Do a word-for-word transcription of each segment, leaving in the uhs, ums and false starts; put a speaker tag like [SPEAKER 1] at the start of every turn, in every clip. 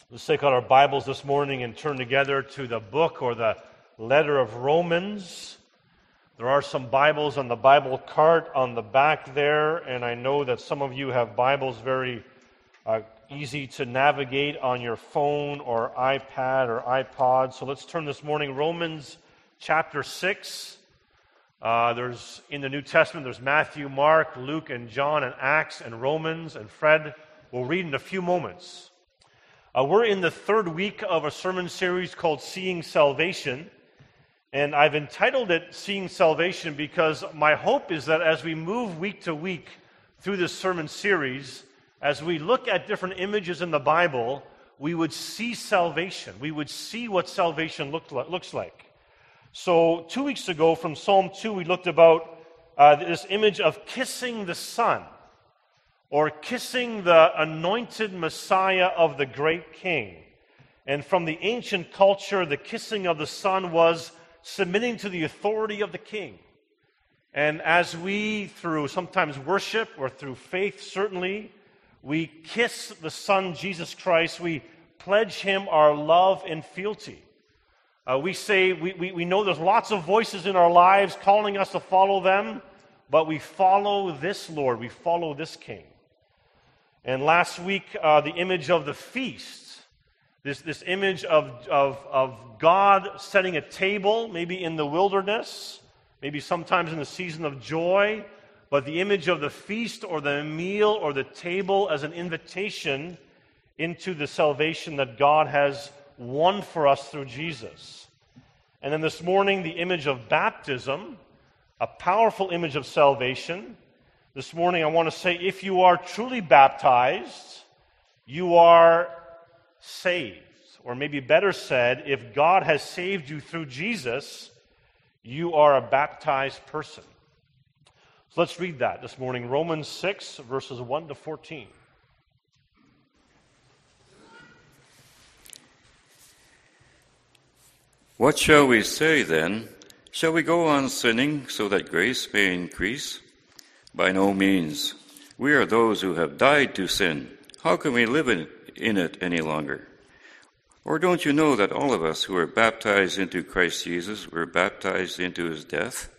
[SPEAKER 1] Let's take out our Bibles this morning and turn together to the book or the letter of Romans. There are some Bibles on the Bible cart on the back there, and I know that some of you have Bibles very uh, easy to navigate on your phone or iPad or iPod. So let's turn this morning, Romans chapter six. Uh, there's in the New Testament, there's Matthew, Mark, Luke, and John, and Acts, and Romans, and Fred will read in a few moments. Uh, we're in the third week of a sermon series called Seeing Salvation, and I've entitled it Seeing Salvation because my hope is that as we move week to week through this sermon series, as we look at different images in the Bible, we would see salvation. We would see what salvation looked like, looks like. So two weeks ago from Psalm two, we looked about uh, this image of kissing the Son, or kissing the anointed Messiah of the great King. And from the ancient culture, the kissing of the Son was submitting to the authority of the King. And as we, through sometimes worship or through faith, certainly, we kiss the Son, Jesus Christ, we pledge Him our love and fealty. Uh, we say, we, we, we know there's lots of voices in our lives calling us to follow them, but we follow this Lord, we follow this King. And last week, uh, the image of the feast, this, this image of, of, of God setting a table, maybe in the wilderness, maybe sometimes in the season of joy, but the image of the feast or the meal or the table as an invitation into the salvation that God has won for us through Jesus. And then this morning, the image of baptism, a powerful image of salvation. This morning, I want to say, if you are truly baptized, you are saved. Or maybe better said, if God has saved you through Jesus, you are a baptized person. So let's read that this morning. Romans six, verses one to fourteen.
[SPEAKER 2] What shall we say then? Shall we go on sinning so that grace may increase? By no means. We are those who have died to sin. How can we live in, in it any longer? Or don't you know that all of us who were baptized into Christ Jesus were baptized into His death?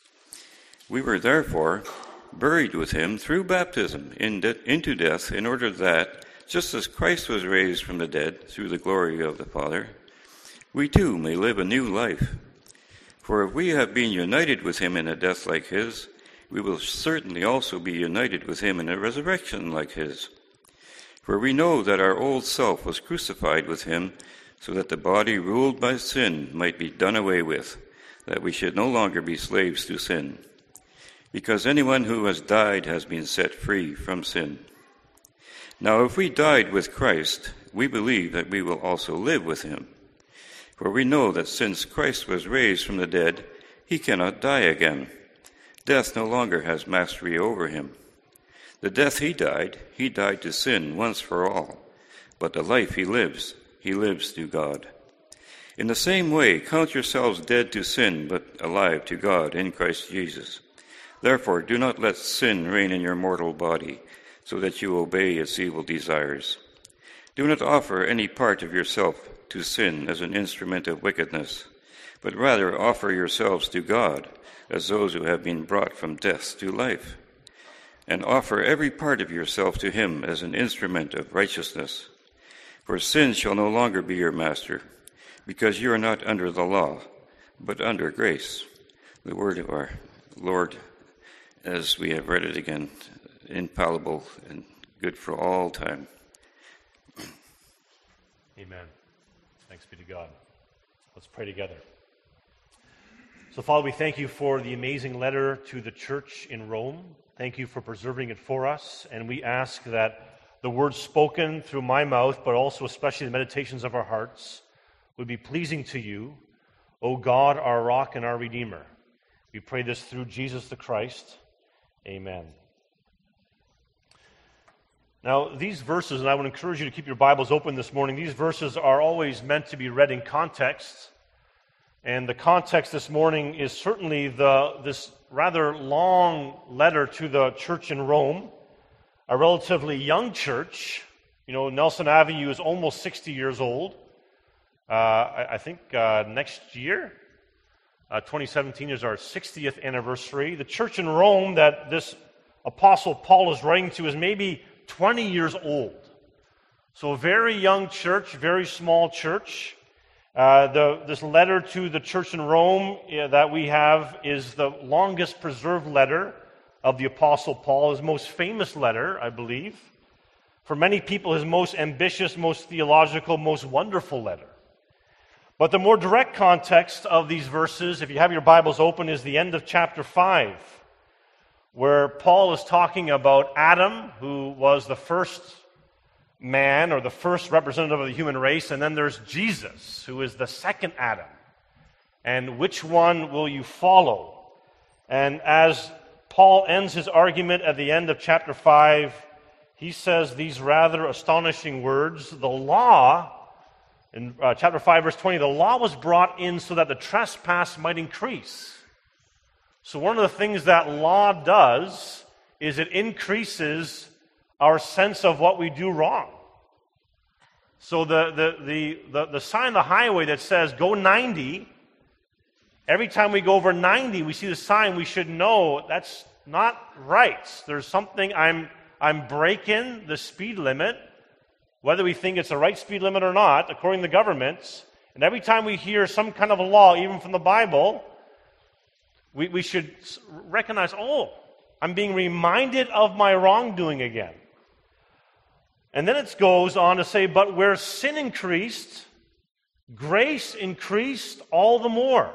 [SPEAKER 2] We were therefore buried with Him through baptism in de- into death, in order that, just as Christ was raised from the dead through the glory of the Father, we too may live a new life. For if we have been united with Him in a death like His, we will certainly also be united with Him in a resurrection like His. For we know that our old self was crucified with Him, so that the body ruled by sin might be done away with, that we should no longer be slaves to sin. Because anyone who has died has been set free from sin. Now if we died with Christ, we believe that we will also live with Him. For we know that since Christ was raised from the dead, He cannot die again. Death no longer has mastery over Him. The death He died, He died to sin once for all. But the life He lives, He lives to God. In the same way, count yourselves dead to sin, but alive to God in Christ Jesus. Therefore, do not let sin reign in your mortal body, so that you obey its evil desires. Do not offer any part of yourself to sin as an instrument of wickedness, but rather offer yourselves to God as those who have been brought from death to life, and offer every part of yourself to Him as an instrument of righteousness. For sin shall no longer be your master, because you are not under the law, but under grace. The word of our Lord, as we have read it again, infallible and good for all time.
[SPEAKER 1] Amen. Thanks be to God. Let's pray together. So, Father, we thank You for the amazing letter to the church in Rome. Thank You for preserving it for us. And we ask that the words spoken through my mouth, but also especially the meditations of our hearts, would be pleasing to You, O God, our rock and our Redeemer. We pray this through Jesus the Christ. Amen. Now, these verses, and I would encourage you to keep your Bibles open this morning, these verses are always meant to be read in context. And the context this morning is certainly the this rather long letter to the church in Rome, a relatively young church, You know, Nelson Avenue is almost sixty years old. Uh, I, I think uh, next year, uh, twenty seventeen is our sixtieth anniversary. The church in Rome that this Apostle Paul is writing to is maybe twenty years old. So a very young church, very small church. Uh, the, this letter to the church in Rome uh, that we have is the longest preserved letter of the Apostle Paul, his most famous letter, I believe. For many people, his most ambitious, most theological, most wonderful letter. But the more direct context of these verses, if you have your Bibles open, is the end of chapter five, where Paul is talking about Adam, who was the first man or the first representative of the human race, and then there's Jesus, who is the second Adam. And which one will you follow? And as Paul ends his argument at the end of chapter five, he says these rather astonishing words. The law, in uh, chapter five, verse twenty, the law was brought in so that the trespass might increase. So one of the things that law does is it increases our sense of what we do wrong. So the, the, the, the, the sign on the highway that says go ninety, every time we go over ninety, we see the sign, we should know that's not right. There's something, I'm, I'm breaking the speed limit, whether we think it's the right speed limit or not, according to the government. And every time we hear some kind of a law, even from the Bible, we, we should recognize, oh, I'm being reminded of my wrongdoing again. And then it goes on to say, but where sin increased, grace increased all the more.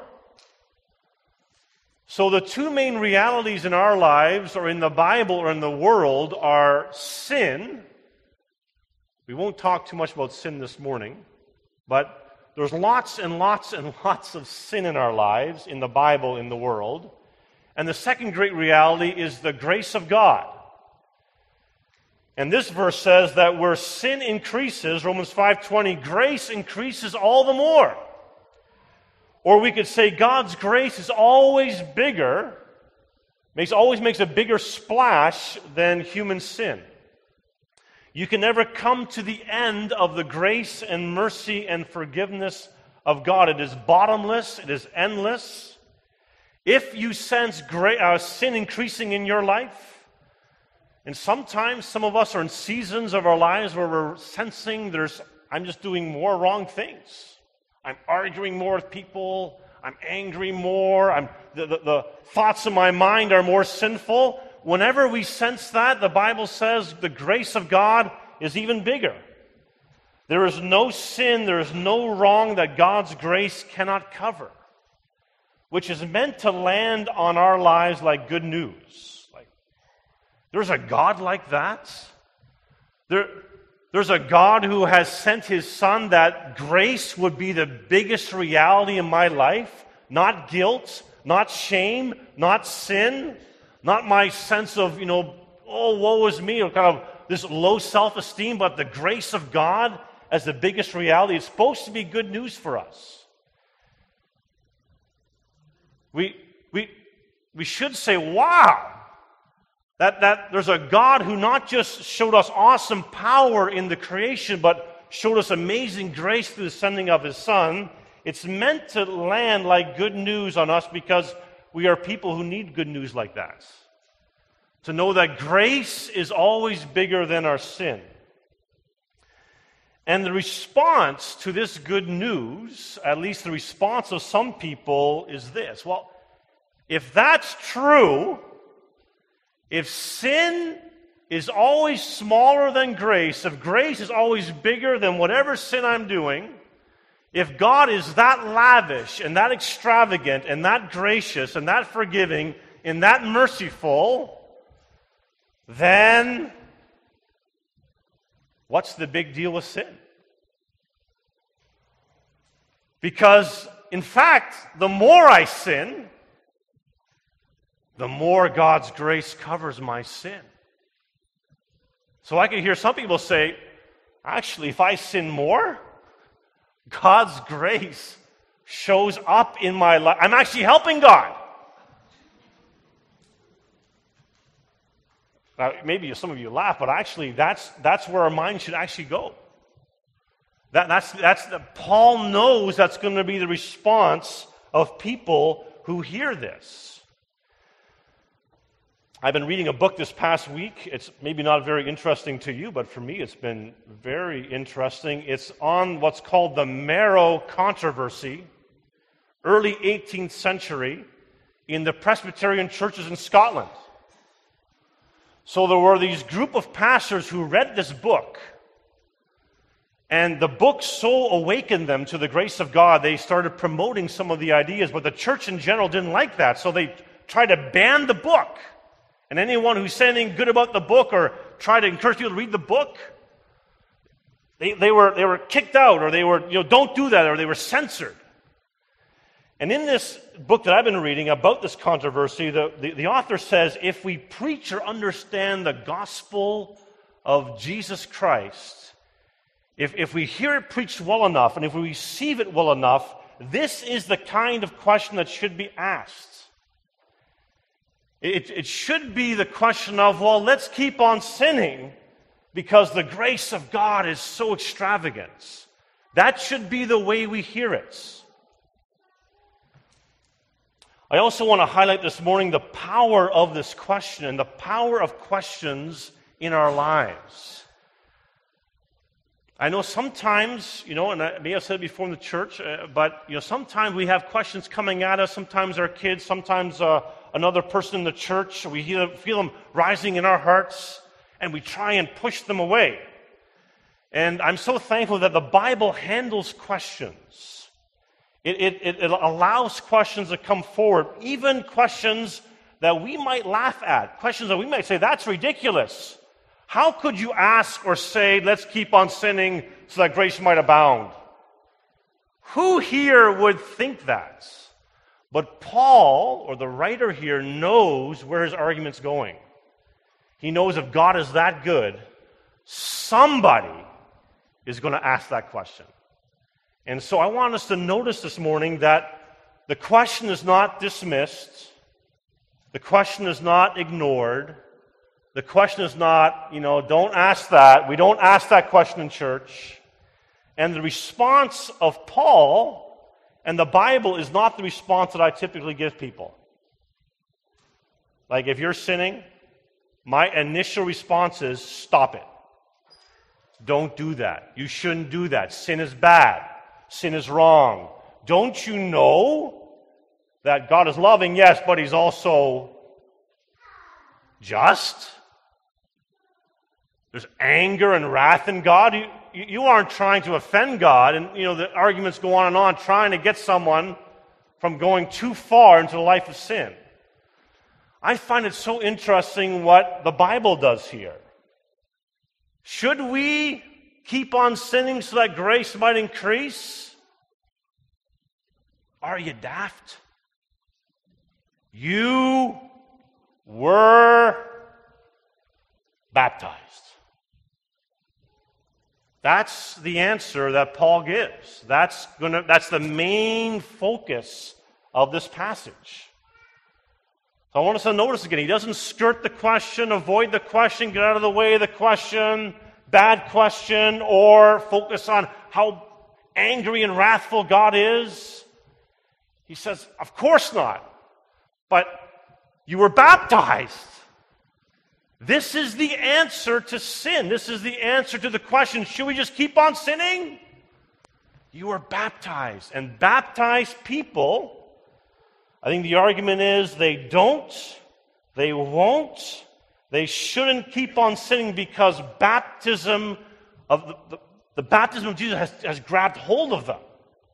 [SPEAKER 1] So the two main realities in our lives, or in the Bible or in the world, are sin. We won't talk too much about sin this morning, but there's lots and lots and lots of sin in our lives, in the Bible, in the world. And the second great reality is the grace of God. And this verse says that where sin increases, Romans five twenty, grace increases all the more. Or we could say God's grace is always bigger, makes always makes a bigger splash than human sin. You can never come to the end of the grace and mercy and forgiveness of God. It is bottomless, it is endless. If you sense great, uh, sin increasing in your life, and sometimes some of us are in seasons of our lives where we're sensing there's, I'm just doing more wrong things. I'm arguing more with people. I'm angry more. I'm, the, the, the thoughts in my mind are more sinful. Whenever we sense that, the Bible says the grace of God is even bigger. There is no sin, there is no wrong that God's grace cannot cover, which is meant to land on our lives like good news. There's a God like that? There, there's a God who has sent His Son that grace would be the biggest reality in my life, not guilt, not shame, not sin, not my sense of, you know, oh, woe is me, or kind of this low self-esteem, but the grace of God as the biggest reality. It's supposed to be good news for us. We, we, we should say, wow! That, that there's a God who not just showed us awesome power in the creation, but showed us amazing grace through the sending of His Son. It's meant to land like good news on us because we are people who need good news like that. To know that grace is always bigger than our sin. And the response to this good news, at least the response of some people, is this. Well, if that's true, if sin is always smaller than grace, if grace is always bigger than whatever sin I'm doing, if God is that lavish and that extravagant and that gracious and that forgiving and that merciful, then what's the big deal with sin? Because, in fact, the more I sin, the more God's grace covers my sin. So I can hear some people say, actually, if I sin more, God's grace shows up in my life. I'm actually helping God. Now, maybe some of you laugh, but actually that's, that's where our mind should actually go. That, that's, that's the, Paul knows that's going to be the response of people who hear this. I've been reading a book this past week. It's maybe not very interesting to you, but for me it's been very interesting. It's on what's called the Marrow Controversy, early eighteenth century, in the Presbyterian churches in Scotland. So there were these group of pastors who read this book, and the book so awakened them to the grace of God, they started promoting some of the ideas, but the church in general didn't like that, so they tried to ban the book. And anyone who said anything good about the book or tried to encourage people to read the book, they, they were they were kicked out, or they were, you know, don't do that, or they were censored. And in this book that I've been reading about this controversy, the, the, the author says, if we preach or understand the gospel of Jesus Christ, if, if we hear it preached well enough, and if we receive it well enough, this is the kind of question that should be asked. It, it should be the question of, well, let's keep on sinning because the grace of God is so extravagant. That should be the way we hear it. I also want to highlight this morning the power of this question and the power of questions in our lives. I know sometimes, you know, and I may have said it before in the church, uh, but, you know, sometimes we have questions coming at us, sometimes our kids, sometimes uh, another person in the church, we hear, feel them rising in our hearts, and we try and push them away. And I'm so thankful that the Bible handles questions. It, it, it allows questions to come forward, even questions that we might laugh at, questions that we might say, that's ridiculous. How could you ask or say, let's keep on sinning so that grace might abound? Who here would think that? But Paul, or the writer here, knows where his argument's going. He knows if God is that good, somebody is going to ask that question. And so I want us to notice this morning that the question is not dismissed. The question is not ignored. The question is not, you know, don't ask that. We don't ask that question in church. And the response of Paul and the Bible is not the response that I typically give people. Like, if you're sinning, my initial response is, stop it. Don't do that. You shouldn't do that. Sin is bad. Sin is wrong. Don't you know that God is loving? Yes, but He's also just. There's anger and wrath in God. You, you aren't trying to offend God. And, you know, the arguments go on and on, trying to get someone from going too far into the life of sin. I find it so interesting what the Bible does here. Should we keep on sinning so that grace might increase? Are you daft? You were baptized. That's the answer that Paul gives. That's gonna, that's the main focus of this passage. So I want us to notice again, he doesn't skirt the question, avoid the question, get out of the way of the question, bad question, or focus on how angry and wrathful God is. He says, of course not. But you were baptized. This is the answer to sin. This is the answer to the question, should we just keep on sinning? You were baptized. And baptized people, I think the argument is they don't, they won't, they shouldn't keep on sinning because baptism of the, the, the baptism of Jesus has, has grabbed hold of them.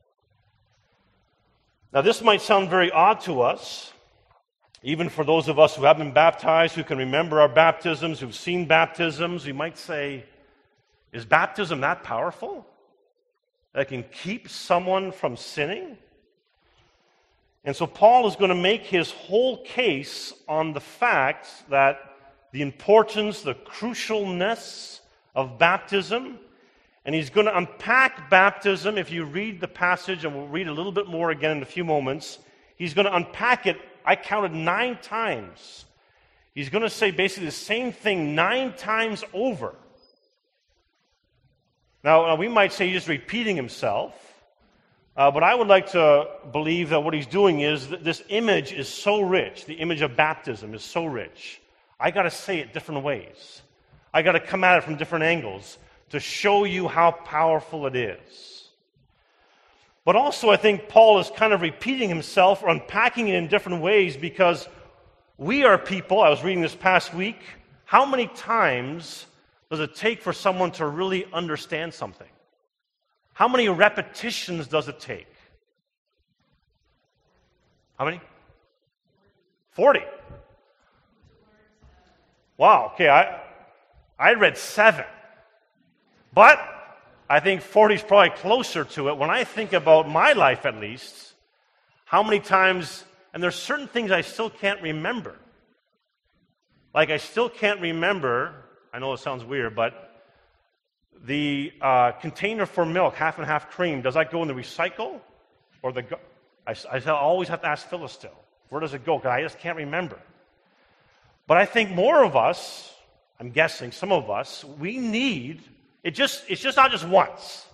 [SPEAKER 1] Now this might sound very odd to us, even for those of us who have been baptized, who can remember our baptisms, who've seen baptisms. We might say, is baptism that powerful? That can keep someone from sinning? And so Paul is going to make his whole case on the fact that the importance, the crucialness of baptism, and he's going to unpack baptism. If you read the passage, and we'll read a little bit more again in a few moments, he's going to unpack it. I counted nine times He's going to say basically the same thing nine times over. Now, we might say he's just repeating himself, uh, but I would like to believe that what he's doing is that this image is so rich, the image of baptism is so rich. I got to say it different ways. I got to come at it from different angles to show you how powerful it is. But also, I think Paul is kind of repeating himself or unpacking it in different ways because we are people, I was reading this past week, how many times does it take for someone to really understand something? How many repetitions does it take? How many? forty. Wow, okay, I I read seven. But I think forty is probably closer to it. When I think about my life at least, how many times, and there's certain things I still can't remember. Like I still can't remember, I know it sounds weird, but the uh, container for milk, half and half cream, does that go in the recycle? Or the, go- I, I always have to ask Phyllis still, where does it go? Because I just can't remember. But I think more of us, I'm guessing some of us, we need, it just, it's just not just once.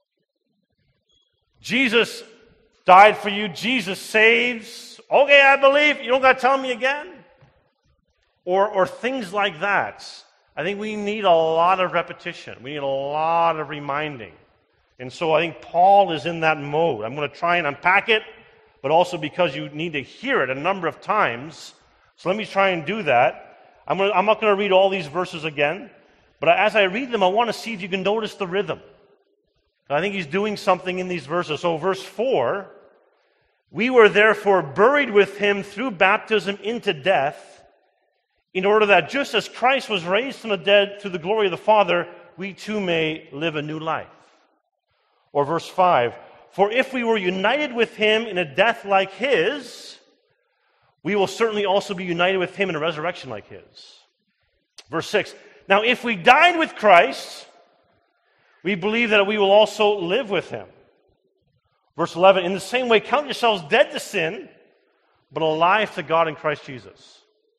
[SPEAKER 1] Jesus died for you, Jesus saves, okay, I believe, you don't got to tell me again? Or, or things like that. I think we need a lot of repetition. We need a lot of reminding. And so I think Paul is in that mode. I'm going to try and unpack it, but also because you need to hear it a number of times. So let me try and do that. I'm, going to, I'm not going to read all these verses again, but as I read them, I want to see if you can notice the rhythm. I think he's doing something in these verses. So verse four, we were therefore buried with him through baptism into death, in order that just as Christ was raised from the dead through the glory of the Father, we too may live a new life. Or verse five, for if we were united with him in a death like his, we will certainly also be united with him in a resurrection like his. Verse six, now if we died with Christ, we believe that we will also live with him. Verse eleven, in the same way, count yourselves dead to sin, but alive to God in Christ Jesus.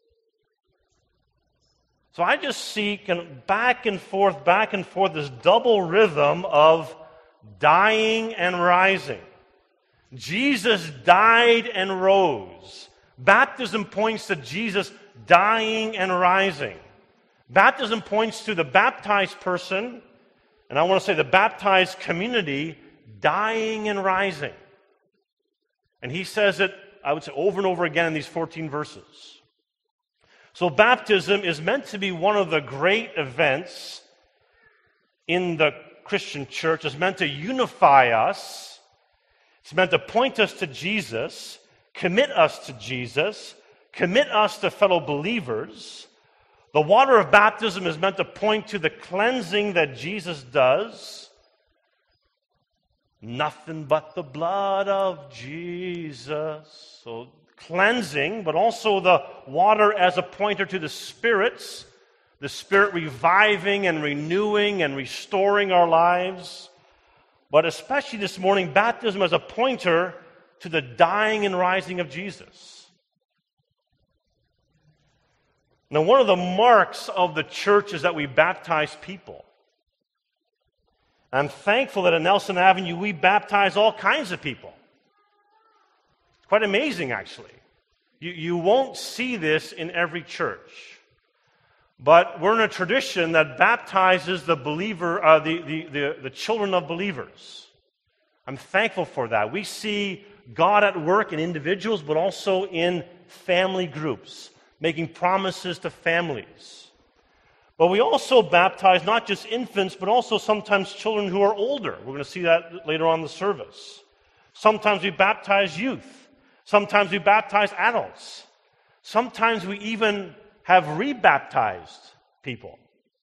[SPEAKER 1] So I just see kind of back and forth, back and forth, this double rhythm of dying and rising. Jesus died and rose. Baptism points to Jesus dying and rising. Baptism points to the baptized person, and I want to say the baptized community, dying and rising. And he says it, I would say, over and over again in these fourteen verses. So baptism is meant to be one of the great events in the Christian church. It's meant to unify us. It's meant to point us to Jesus, commit us to Jesus, commit us to fellow believers. The water of baptism is meant to point to the cleansing that Jesus does. Nothing but the blood of Jesus. So cleansing, but also the water as a pointer to the spirits, the Spirit reviving and renewing and restoring our lives. But especially this morning, baptism as a pointer to the dying and rising of Jesus. Now, one of the marks of the church is that we baptize people. I'm thankful that at Nelson Avenue we baptize all kinds of people. Quite amazing, actually. You, you won't see this in every church. But we're in a tradition that baptizes the believer, uh, the, the, the, the children of believers. I'm thankful for that. We see God at work in individuals, but also in family groups, making promises to families. But we also baptize not just infants, but also sometimes children who are older. We're going to see that later on in the service. Sometimes we baptize youth. Sometimes we baptize adults. Sometimes we even have rebaptized people.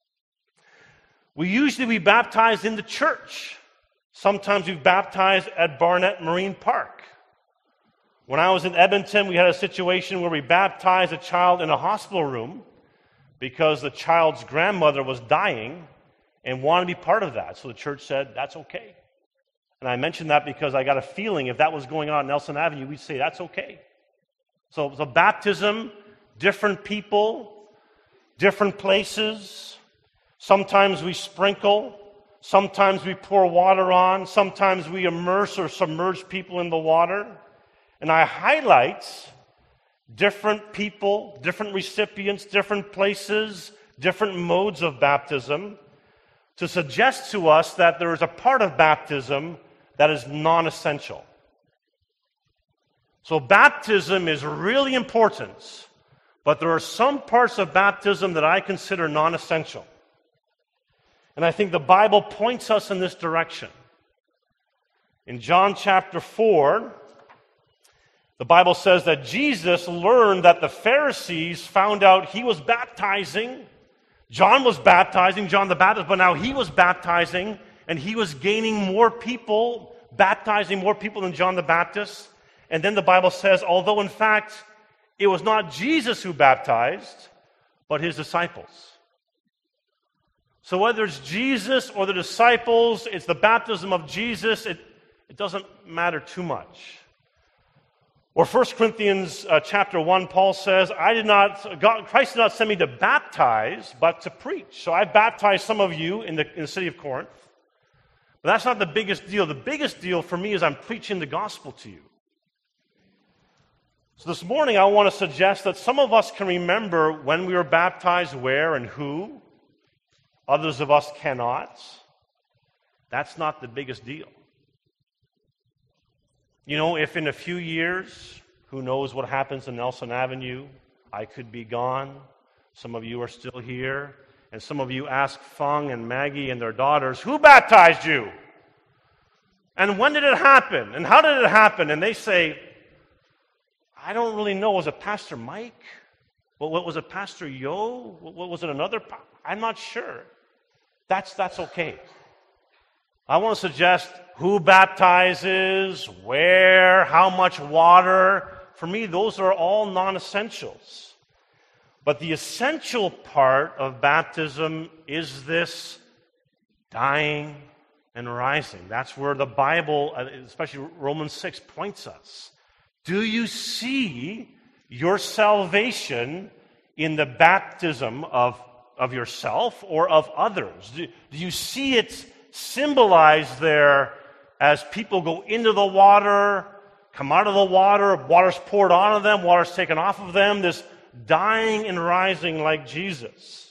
[SPEAKER 1] We usually we baptize in the church. Sometimes we baptize at Barnett Marine Park. When I was in Edmonton, we had a situation where we baptized a child in a hospital room because the child's grandmother was dying and wanted to be part of that. So the church said, that's okay. And I mentioned that because I got a feeling if that was going on at Nelson Avenue, we'd say, that's okay. So, so baptism different people, different places. Sometimes we sprinkle, sometimes we pour water on, sometimes we immerse or submerge people in the water. And I highlight different people, different recipients, different places, different modes of baptism to suggest to us that there is a part of baptism that is non-essential. So baptism is really important, but there are some parts of baptism that I consider non-essential. And I think the Bible points us in this direction. In John chapter four, the Bible says that Jesus learned that the Pharisees found out he was baptizing. John was baptizing, John the Baptist, but now he was baptizing, and he was gaining more people, baptizing more people than John the Baptist. And then the Bible says, although in fact it was not Jesus who baptized, but his disciples. So whether it's Jesus or the disciples, it's the baptism of Jesus, it, it doesn't matter too much. Or First Corinthians uh, chapter one, Paul says, I did not, God, Christ did not send me to baptize, but to preach. So I baptized some of you in the, in the city of Corinth. But that's not the biggest deal. The biggest deal for me is I'm preaching the gospel to you. So this morning I want to suggest that some of us can remember when we were baptized, where and who. Others of us cannot. That's not the biggest deal. You know, if in a few years, who knows what happens in Nelson Avenue, I could be gone. Some of you are still here. And some of you ask Fung and Maggie and their daughters, who baptized you? And when did it happen? And how did it happen? And they say, I don't really know. Was it Pastor Mike? What, what was it, Pastor Yo? What, was it another? Pa- I'm not sure. That's, that's okay. I want to suggest who baptizes, where, how much water. For me, those are all non-essentials. But the essential part of baptism is this dying and rising. That's where the Bible, especially Romans six, points us. Do you see your salvation in the baptism of, of yourself or of others? Do, do you see it symbolized there as people go into the water, come out of the water, water's poured onto them, water's taken off of them, this dying and rising like Jesus?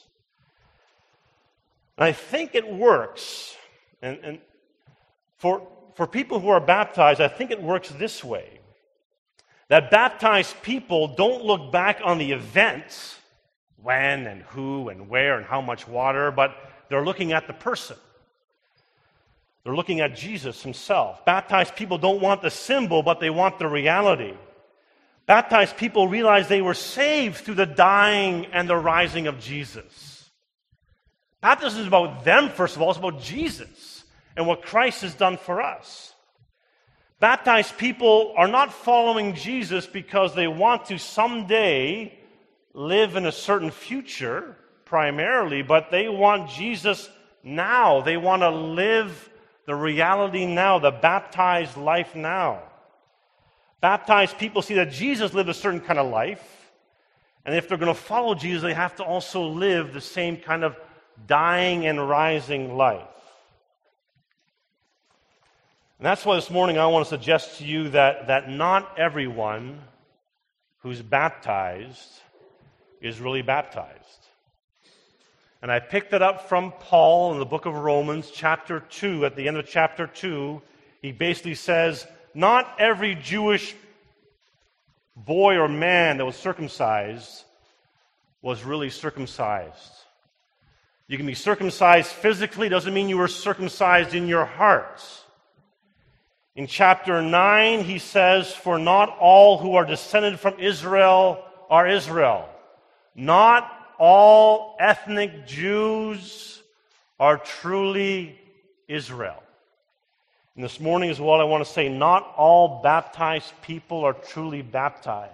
[SPEAKER 1] And I think it works. And, and for, for people who are baptized, I think it works this way. That baptized people don't look back on the event, when and who and where and how much water, but they're looking at the person. They're looking at Jesus himself. Baptized people don't want the symbol, but they want the reality. Baptized people realize they were saved through the dying and the rising of Jesus. Baptism is about them, first of all. It's about Jesus and what Christ has done for us. Baptized people are not following Jesus because they want to someday live in a certain future, primarily, but they want Jesus now. They want to live the reality now, the baptized life now. Baptized people see that Jesus lived a certain kind of life, and if they're going to follow Jesus, they have to also live the same kind of dying and rising life. And that's why this morning I want to suggest to you that, that not everyone who's baptized is really baptized. And I picked it up from Paul in the book of Romans, chapter two. At the end of chapter two, he basically says, not every Jewish boy or man that was circumcised was really circumcised. You can be circumcised physically, doesn't mean you were circumcised in your heart. In chapter nine, he says, for not all who are descended from Israel are Israel. Not all ethnic Jews are truly Israel. And this morning as well, I want to say, not all baptized people are truly baptized.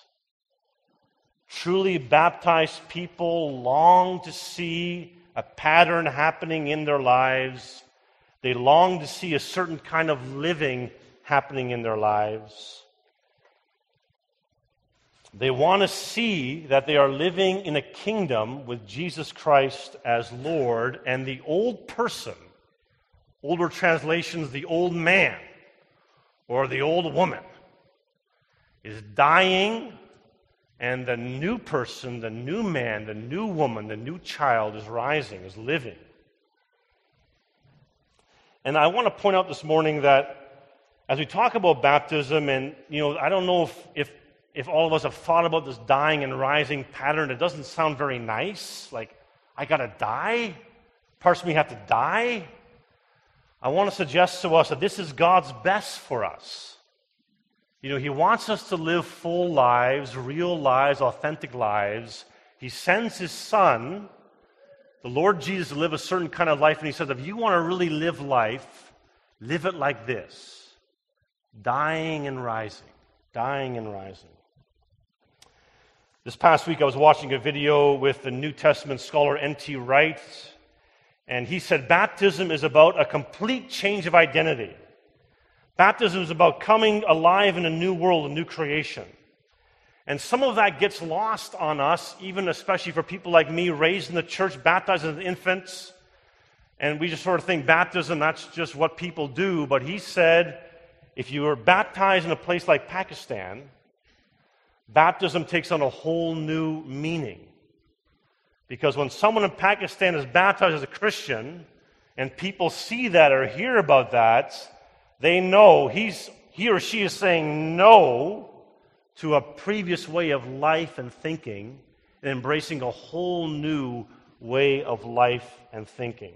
[SPEAKER 1] Truly baptized people long to see a pattern happening in their lives. They long to see a certain kind of living happening in their lives. They want to see that they are living in a kingdom with Jesus Christ as Lord, and the old person, older translations, the old man or the old woman, is dying, and the new person, the new man, the new woman, the new child is rising, is living. And I want to point out this morning that as we talk about baptism, and you know, I don't know if, if if all of us have thought about this dying and rising pattern. It doesn't sound very nice. Like, I gotta die? Parts of me have to die? I want to suggest to us that this is God's best for us. You know, He wants us to live full lives, real lives, authentic lives. He sends His Son, the Lord Jesus, to live a certain kind of life, and He says, if you want to really live life, live it like this. Dying and rising. Dying and rising. This past week I was watching a video with the New Testament scholar N T Wright, and he said baptism is about a complete change of identity. Baptism is about coming alive in a new world, a new creation. And some of that gets lost on us, even especially for people like me, raised in the church, baptized as infants, and we just sort of think baptism, that's just what people do. But he said, if you are baptized in a place like Pakistan, baptism takes on a whole new meaning. Because when someone in Pakistan is baptized as a Christian, and people see that or hear about that, they know he's, he or she is saying no to a previous way of life and thinking, and embracing a whole new way of life and thinking.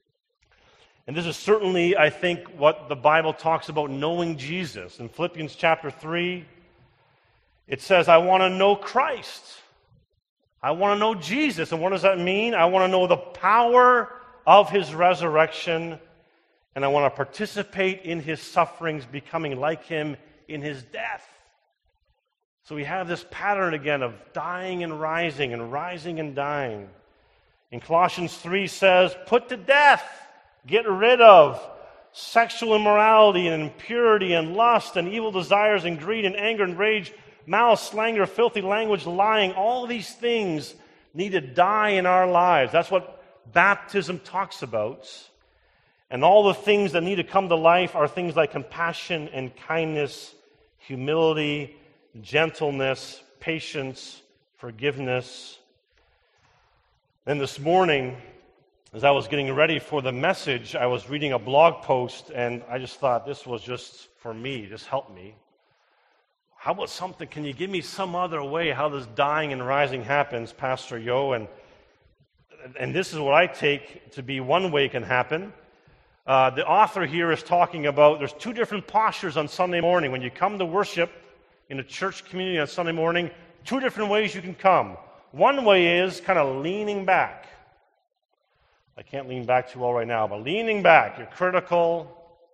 [SPEAKER 1] And this is certainly, I think, what the Bible talks about knowing Jesus. In Philippians chapter three, it says, I want to know Christ. I want to know Jesus. And what does that mean? I want to know the power of His resurrection, and I want to participate in His sufferings, becoming like Him in His death. So we have this pattern again of dying and rising, and rising and dying. In Colossians three says, put to death, get rid of sexual immorality and impurity and lust and evil desires and greed and anger and rage, malice, slander, filthy language, lying. All these things need to die in our lives. That's what baptism talks about. And all the things that need to come to life are things like compassion and kindness, humility, gentleness, patience, forgiveness. Then this morning, as I was getting ready for the message, I was reading a blog post, and I just thought this was just for me, just help me. How about something, can you give me some other way how this dying and rising happens, Pastor Yo? And, and this is what I take to be one way it can happen. Uh, the author here is talking about there's two different postures on Sunday morning. When you come to worship in a church community on Sunday morning, two different ways you can come. One way is kind of leaning back. I can't lean back too well right now, but leaning back. You're critical,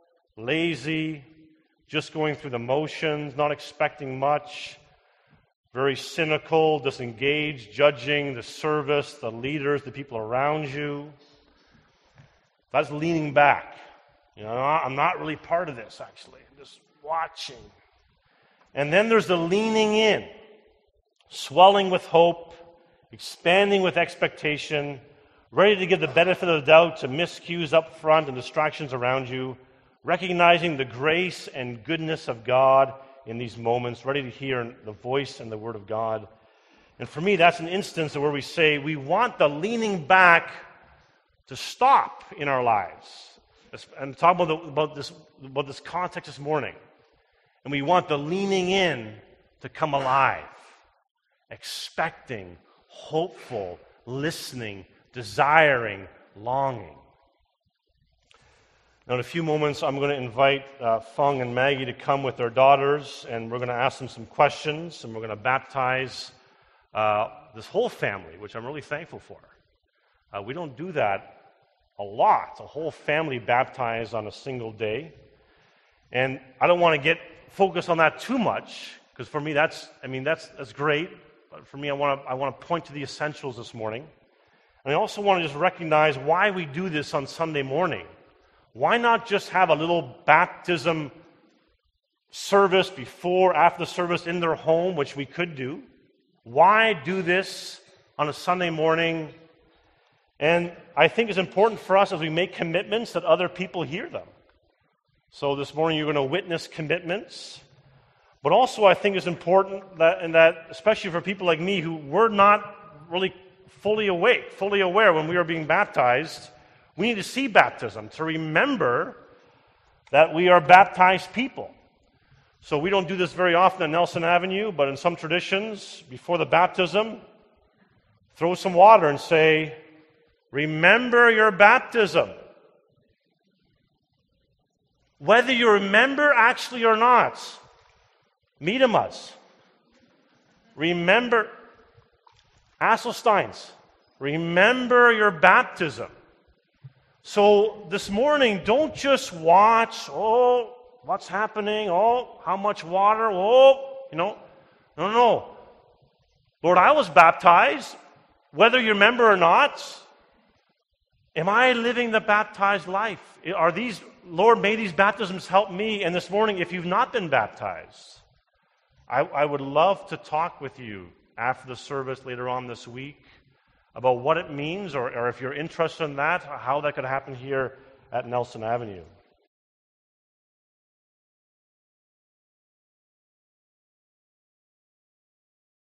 [SPEAKER 1] lazy, just going through the motions, not expecting much, very cynical, disengaged, judging the service, the leaders, the people around you. That's leaning back. You know, I'm not really part of this, actually. I'm just watching. And then there's the leaning in, swelling with hope, expanding with expectation, ready to give the benefit of the doubt to miscues up front and distractions around you, recognizing the grace and goodness of God in these moments, ready to hear the voice and the word of God. And for me, that's an instance where we say we want the leaning back to stop in our lives. I'm talking about, the, about, this, about this context this morning. And we want the leaning in to come alive, expecting, hopeful, listening, desiring, longing. Now, in a few moments, I'm going to invite uh, Fung and Maggie to come with their daughters, and we're going to ask them some questions, and we're going to baptize uh, this whole family, which I'm really thankful for. Uh, we don't do that a lot, a whole family baptized on a single day. And I don't want to get focused on that too much, because for me, that's, I mean, that's that's great. But for me, I want to I want to point to the essentials this morning. And I also want to just recognize why we do this on Sunday morning. Why not just have a little baptism service before, after the service in their home, which we could do, Why do this on a Sunday morning? And I think it's important for us as we make commitments that other people hear them. So this morning you're going to witness commitments. But also I think it's important that, and that especially for people like me who were not really fully awake, fully aware when we were being baptized, we need to see baptism to remember that we are baptized people. So we don't do this very often on Nelson Avenue, but in some traditions, before the baptism, throw some water and say, remember your baptism. Whether you remember actually or not, Meetamas, remember, Asselsteins, remember your baptism. So this morning, don't just watch, oh, what's happening, oh, how much water, oh, you know. No, no, no. Lord, I was baptized, whether you remember or not. Am I living the baptized life? Are these, Lord, may these baptisms help me. And this morning, if you've not been baptized, I, I would love to talk with you after the service later on this week about what it means, or, or if you're interested in that, how that could happen here at Nelson Avenue.